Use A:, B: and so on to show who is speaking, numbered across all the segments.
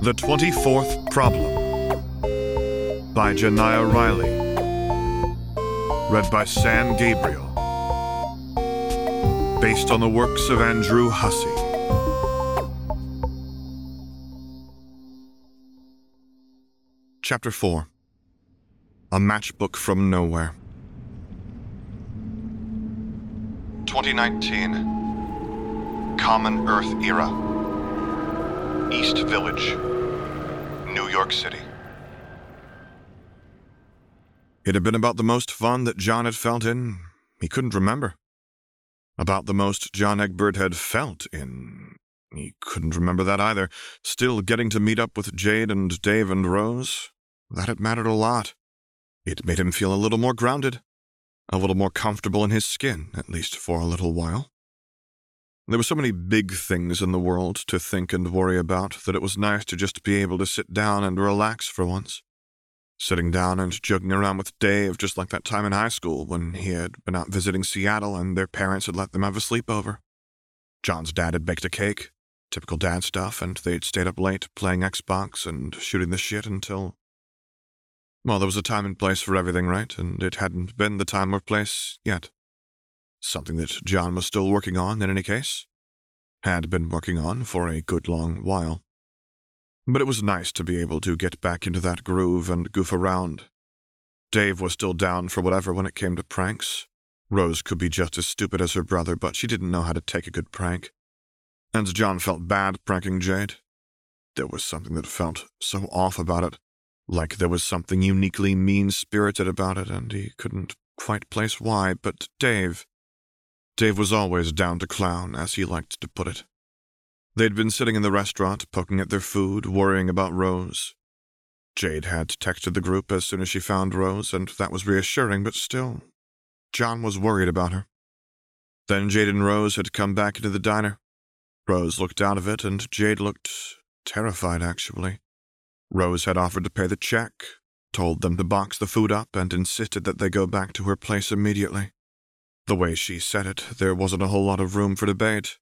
A: The 24th Problem by Janiah Riley. Read by Sam Gabriel. Based on the works of Andrew Hussey. Chapter 4. A Matchbook from Nowhere. 2019. Common Earth Era. East Village, New York City. It had been about the most fun that John had felt in, he couldn't remember. About the most John Egbert had felt in, he couldn't remember that either. Still, getting to meet up with Jade and Dave and Rose, that had mattered a lot. It made him feel a little more grounded, a little more comfortable in his skin, at least for a little while. There were so many big things in the world to think and worry about that it was nice to just be able to sit down and relax for once. Sitting down and joking around with Dave, just like that time in high school when he had been out visiting Seattle and their parents had let them have a sleepover. John's dad had baked a cake, typical dad stuff, and they'd stayed up late playing Xbox and shooting the shit until... Well, there was a time and place for everything, right? And it hadn't been the time or place yet. Something that John was still working on, in any case. Had been working on for a good long while. But it was nice to be able to get back into that groove and goof around. Dave was still down for whatever when it came to pranks. Rose could be just as stupid as her brother, but she didn't know how to take a good prank. And John felt bad pranking Jade. There was something that felt so off about it, like there was something uniquely mean-spirited about it, and he couldn't quite place why, but Dave was always down to clown, as he liked to put it. They'd been sitting in the restaurant, poking at their food, worrying about Rose. Jade had texted the group as soon as she found Rose, and that was reassuring, but still, John was worried about her. Then Jade and Rose had come back into the diner. Rose looked out of it, and Jade looked terrified, actually. Rose had offered to pay the check, told them to box the food up, and insisted that they go back to her place immediately. The way she said it, there wasn't a whole lot of room for debate.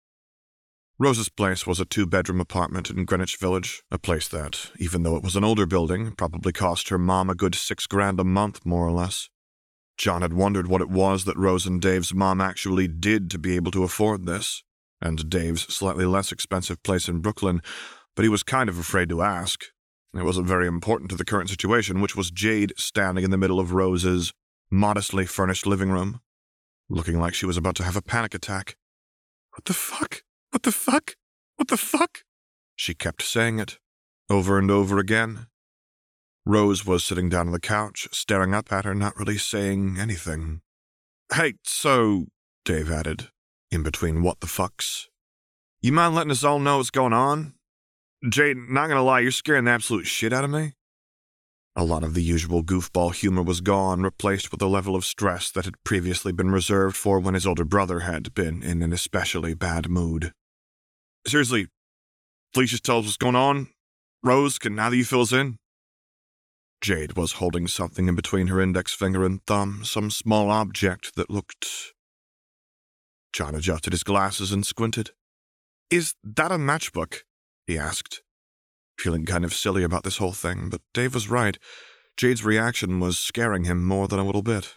A: Rose's place was a 2-bedroom apartment in Greenwich Village, a place that, even though it was an older building, probably cost her mom a good $6,000 a month, more or less. John had wondered what it was that Rose and Dave's mom actually did to be able to afford this, and Dave's slightly less expensive place in Brooklyn, but he was kind of afraid to ask. It wasn't very important to the current situation, which was Jade standing in the middle of Rose's modestly furnished living room, looking like she was about to have a panic attack. What the fuck? What the fuck? What the fuck? She kept saying it, over and over again. Rose was sitting down on the couch, staring up at her, not really saying anything. Hey, so, Dave added, in between what the fucks. You mind letting us all know what's going on? Jade, not gonna lie, you're scaring the absolute shit out of me. A lot of the usual goofball humor was gone, replaced with a level of stress that had previously been reserved for when his older brother had been in an especially bad mood. Seriously, please just tell us what's going on. Rose, can neither you fill us in? Jade was holding something in between her index finger and thumb, some small object that looked... John adjusted his glasses and squinted. Is that a matchbook? He asked, feeling kind of silly about this whole thing, but Dave was right. Jade's reaction was scaring him more than a little bit.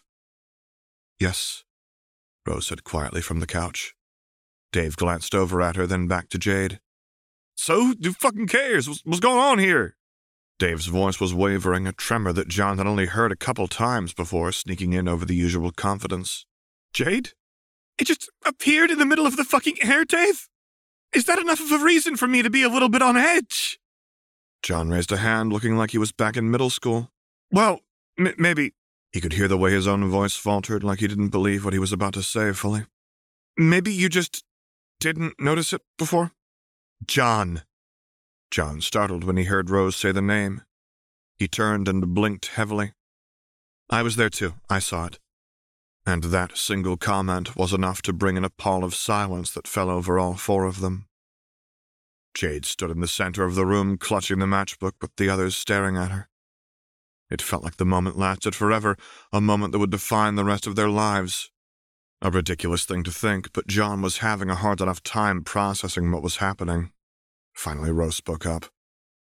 A: Yes, Rose said quietly from the couch. Dave glanced over at her, then back to Jade. So, who fucking cares? What's going on here? Dave's voice was wavering, a tremor that John had only heard a couple times before, sneaking in over the usual confidence. Jade? It just appeared in the middle of the fucking air, Dave? Is that enough of a reason for me to be a little bit on edge? John raised a hand, looking like he was back in middle school. Well, maybe... He could hear the way his own voice faltered, like he didn't believe what he was about to say fully. Maybe you just didn't notice it before? John. John startled when he heard Rose say the name. He turned and blinked heavily. I was there too. I saw it. And that single comment was enough to bring in a pall of silence that fell over all 4 of them. Jade stood in the center of the room, clutching the matchbook with the others staring at her. It felt like the moment lasted forever, a moment that would define the rest of their lives. A ridiculous thing to think, but John was having a hard enough time processing what was happening. Finally, Rose spoke up.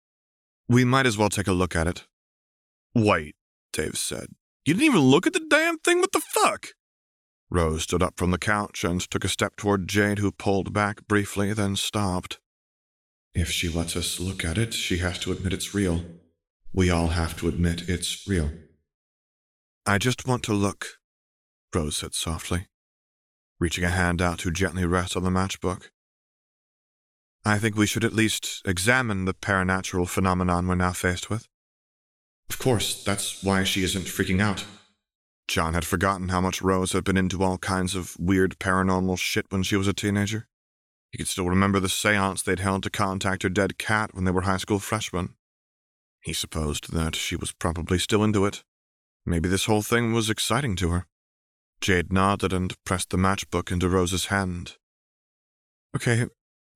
A: We might as well take a look at it. Wait, Dave said. You didn't even look at the damn thing? What the fuck? Rose stood up from the couch and took a step toward Jade, who pulled back briefly, then stopped. If she lets us look at it, she has to admit it's real. We all have to admit it's real. I just want to look, Rose said softly, reaching a hand out to gently rest on the matchbook. I think we should at least examine the paranatural phenomenon we're now faced with. Of course, that's why she isn't freaking out. John had forgotten how much Rose had been into all kinds of weird paranormal shit when she was a teenager. He could still remember the seance they'd held to contact her dead cat when they were high school freshmen. He supposed that she was probably still into it. Maybe this whole thing was exciting to her. Jade nodded and pressed the matchbook into Rose's hand. Okay.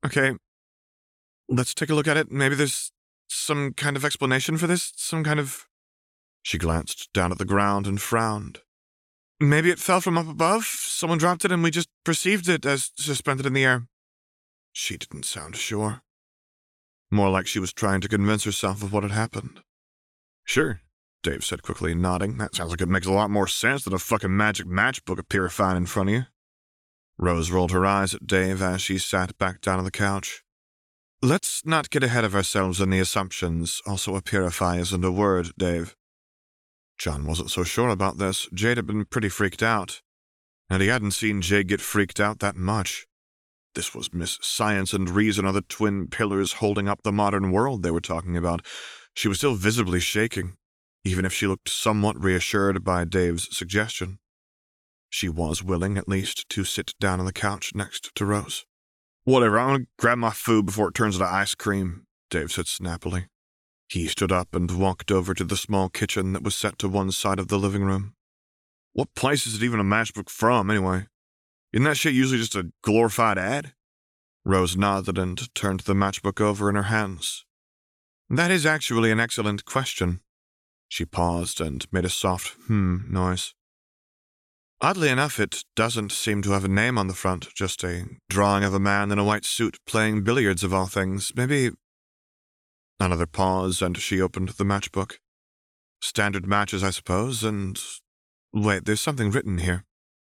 A: Let's take a look at it. Maybe there's some kind of explanation for this, some kind of... She glanced down at the ground and frowned. Maybe it fell from up above, someone dropped it and we just perceived it as suspended in the air. She didn't sound sure. More like she was trying to convince herself of what had happened. Sure, Dave said quickly, nodding. That sounds like it makes a lot more sense than a fucking magic matchbook appearing in front of you. Rose rolled her eyes at Dave as she sat back down on the couch. Let's not get ahead of ourselves in the assumptions. Also, appearify isn't a word, Dave. John wasn't so sure about this. Jade had been pretty freaked out, and he hadn't seen Jade get freaked out that much. This was Miss Science and Reason are the twin pillars holding up the modern world they were talking about. She was still visibly shaking, even if she looked somewhat reassured by Dave's suggestion. She was willing, at least, to sit down on the couch next to Rose. Whatever, I'm gonna grab my food before it turns into ice cream, Dave said snappily. He stood up and walked over to the small kitchen that was set to one side of the living room. What place is it even a matchbook from, anyway? Isn't that shit usually just a glorified ad? Rose nodded and turned the matchbook over in her hands. That is actually an excellent question. She paused and made a soft noise. Oddly enough, it doesn't seem to have a name on the front, just a drawing of a man in a white suit playing billiards of all things. Maybe... Another pause, and she opened the matchbook. Standard matches, I suppose, and... Wait, there's something written here.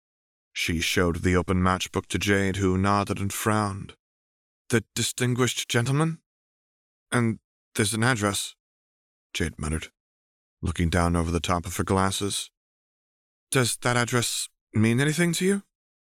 A: She showed the open matchbook to Jade, who nodded and frowned. The distinguished gentleman? And there's an address, Jade muttered, looking down over the top of her glasses. Does that address mean anything to you?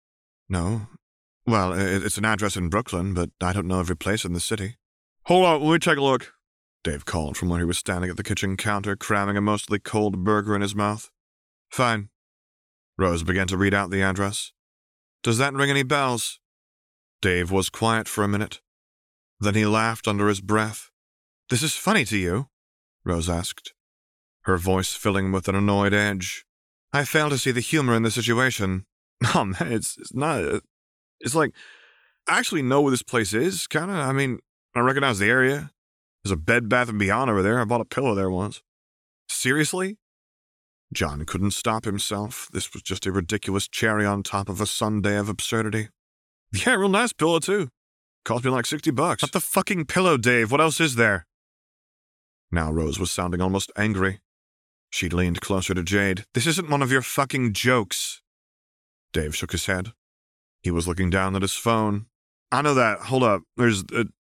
A: No. Well, it's an address in Brooklyn, but I don't know every place in the city. Hold on, let me take a look, Dave called from where he was standing at the kitchen counter, cramming a mostly cold burger in his mouth. Fine. Rose began to read out the address. Does that ring any bells? Dave was quiet for a minute. Then he laughed under his breath. This is funny to you? Rose asked, her voice filling with an annoyed edge. I fail to see the humor in the situation. Oh, man, it's not... It's like, I actually know where this place is, kinda. I mean, I recognize the area. There's a Bed Bath & Beyond over there. I bought a pillow there once. Seriously? John couldn't stop himself. This was just a ridiculous cherry on top of a sundae of absurdity. Yeah, real nice pillow, too. Cost me like $60. Not the fucking pillow, Dave. What else is there? Now Rose was sounding almost angry. She leaned closer to Jade. This isn't one of your fucking jokes. Dave shook his head. He was looking down at his phone. I know that. Hold up. There's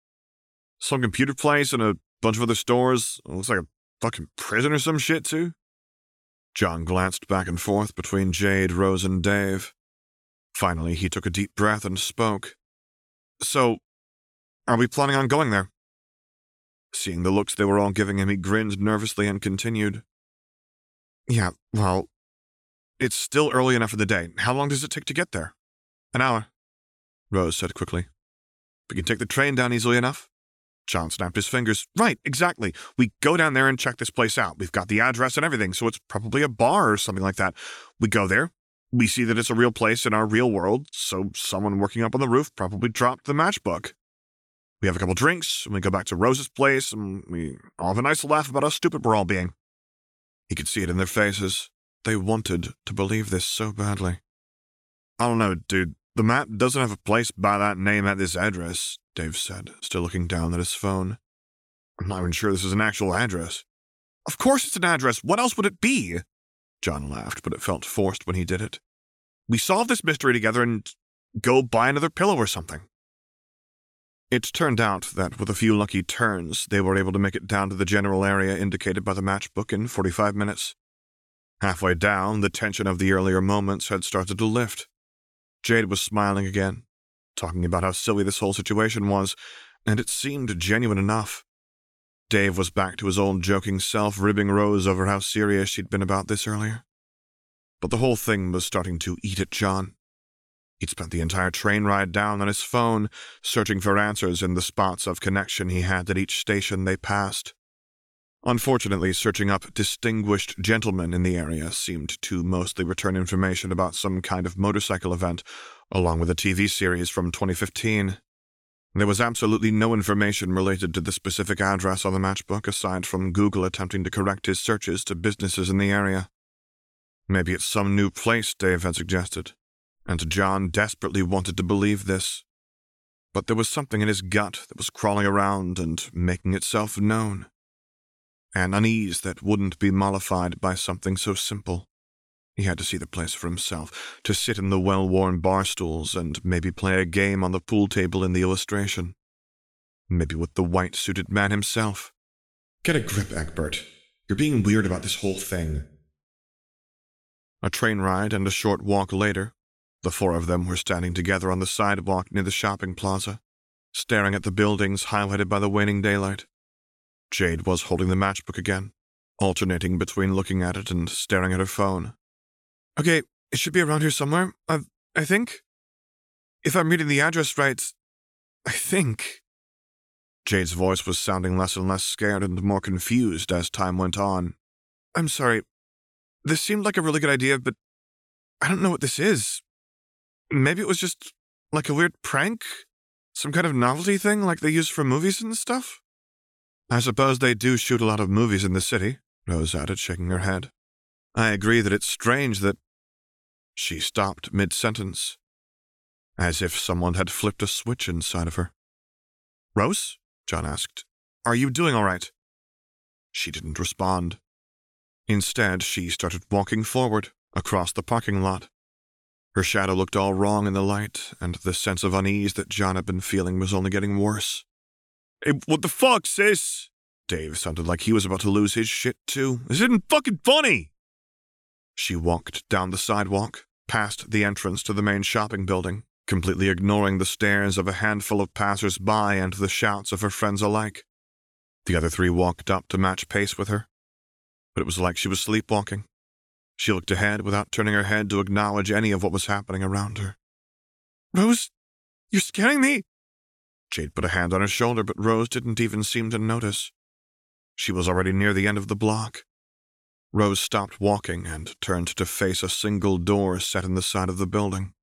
A: some computer place and a bunch of other stores. It looks like a fucking prison or some shit, too. John glanced back and forth between Jade, Rose, and Dave. Finally, he took a deep breath and spoke. So, are we planning on going there? Seeing the looks they were all giving him, he grinned nervously and continued. Yeah, well, it's still early enough in the day. How long does it take to get there? An hour, Rose said quickly. We can take the train down easily enough. John snapped his fingers. Right, exactly. We go down there and check this place out. We've got the address and everything, so it's probably a bar or something like that. We go there. We see that it's a real place in our real world, so someone working up on the roof probably dropped the matchbook. We have a couple drinks, and we go back to Rose's place, and we all have a nice laugh about how stupid we're all being. He could see it in their faces. They wanted to believe this so badly. I don't know, dude. The map doesn't have a place by that name at this address, Dave said, still looking down at his phone. I'm not even sure this is an actual address. Of course it's an address. What else would it be? John laughed, but it felt forced when he did it. We solve this mystery together and go buy another pillow or something. It turned out that with a few lucky turns, they were able to make it down to the general area indicated by the matchbook in 45 minutes. Halfway down, the tension of the earlier moments had started to lift. Jade was smiling again, talking about how silly this whole situation was, and it seemed genuine enough. Dave was back to his old joking self, ribbing Rose over how serious she'd been about this earlier. But the whole thing was starting to eat at John. He'd spent the entire train ride down on his phone, searching for answers in the spots of connection he had at each station they passed. Unfortunately, searching up distinguished gentlemen in the area seemed to mostly return information about some kind of motorcycle event, along with a TV series from 2015. There was absolutely no information related to the specific address on the matchbook aside from Google attempting to correct his searches to businesses in the area. Maybe it's some new place, Dave had suggested, and John desperately wanted to believe this. But there was something in his gut that was crawling around and making itself known. An unease that wouldn't be mollified by something so simple. He had to see the place for himself, to sit in the well-worn bar stools and maybe play a game on the pool table in the illustration. Maybe with the white-suited man himself. Get a grip, Egbert. You're being weird about this whole thing. A train ride and a short walk later, the four of them were standing together on the sidewalk near the shopping plaza, staring at the buildings highlighted by the waning daylight. Jade was holding the matchbook again, alternating between looking at it and staring at her phone. Okay, it should be around here somewhere, I think. If I'm reading the address right, I think. Jade's voice was sounding less and less scared and more confused as time went on. I'm sorry. This seemed like a really good idea, but I don't know what this is. Maybe it was just like a weird prank? Some kind of novelty thing like they use for movies and stuff? I suppose they do shoot a lot of movies in the city, Rose added, shaking her head. I agree that it's strange that... She stopped mid-sentence, as if someone had flipped a switch inside of her. Rose? John asked. Are you doing all right? She didn't respond. Instead, she started walking forward, across the parking lot. Her shadow looked all wrong in the light, and the sense of unease that John had been feeling was only getting worse. Hey, what the fuck, sis? Dave sounded like he was about to lose his shit, too. This isn't fucking funny! She walked down the sidewalk, past the entrance to the main shopping building, completely ignoring the stares of a handful of passers-by and the shouts of her friends alike. The other three walked up to match pace with her, but it was like she was sleepwalking. She looked ahead without turning her head to acknowledge any of what was happening around her. Rose, you're scaring me! Jade put a hand on her shoulder, but Rose didn't even seem to notice. She was already near the end of the block. Rose stopped walking and turned to face a single door set in the side of the building.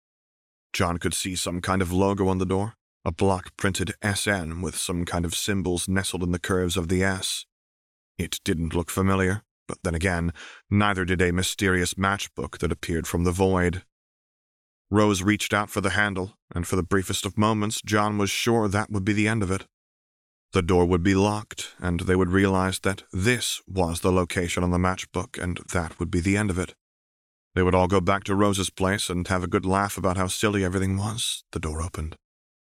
A: John could see some kind of logo on the door, a block-printed SN with some kind of symbols nestled in the curves of the S. It didn't look familiar, but then again, neither did a mysterious matchbook that appeared from the void. Rose reached out for the handle, and for the briefest of moments, John was sure that would be the end of it. The door would be locked, and they would realize that this was the location on the matchbook, and that would be the end of it. They would all go back to Rose's place and have a good laugh about how silly everything was. The door opened.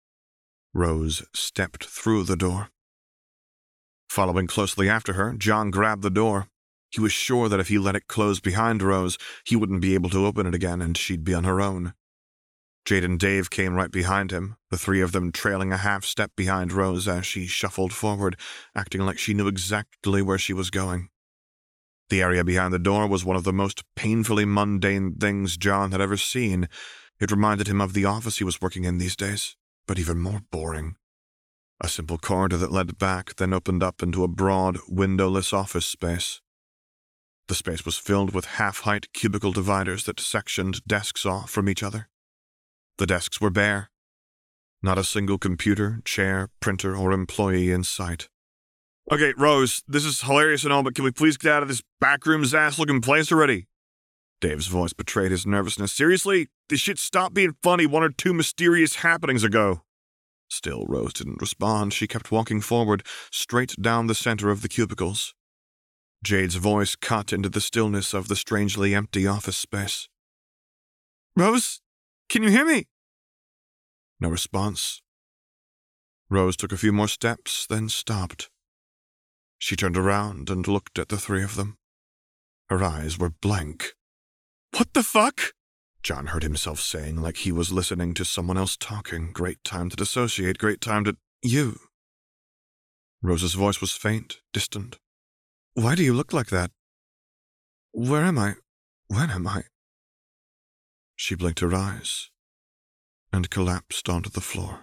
A: Rose stepped through the door. Following closely after her, John grabbed the door. He was sure that if he let it close behind Rose, he wouldn't be able to open it again, and she'd be on her own. Jade and Dave came right behind him, the three of them trailing a half-step behind Rose as she shuffled forward, acting like she knew exactly where she was going. The area behind the door was one of the most painfully mundane things John had ever seen. It reminded him of the office he was working in these days, but even more boring. A simple corridor that led back, then opened up into a broad, windowless office space. The space was filled with half-height cubicle dividers that sectioned desks off from each other. The desks were bare. Not a single computer, chair, printer, or employee in sight. Okay, Rose, this is hilarious and all, but can we please get out of this backroom's ass-looking place already? Dave's voice betrayed his nervousness. Seriously? This shit stopped being funny 1 or 2 mysterious happenings ago. Still, Rose didn't respond. She kept walking forward, straight down the center of the cubicles. Jade's voice cut into the stillness of the strangely empty office space. "Rose, can you hear me?" No response. Rose took a few more steps, then stopped. She turned around and looked at the three of them. Her eyes were blank. "What the fuck?" John heard himself saying, like he was listening to someone else talking. "Great time to dissociate, great time to... You." Rose's voice was faint, distant. "Why do you look like that? Where am I? When am I?" She blinked her eyes and collapsed onto the floor.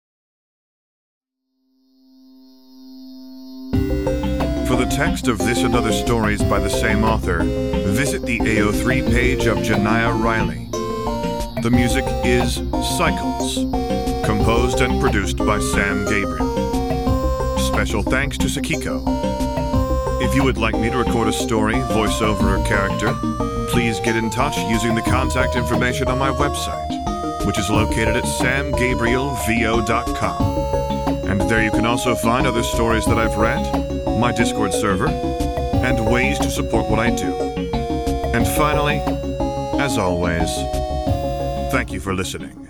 A: For the text of this and other stories by the same author, visit the AO3 page of Janiyah Riley. The music is Cycles, composed and produced by Sam Gabriel. Special thanks to Sakiko. If you would like me to record a story, voiceover, or character, please get in touch using the contact information on my website, which is located at samgabrielvo.com. And there you can also find other stories that I've read, my Discord server, and ways to support what I do. And finally, as always, thank you for listening.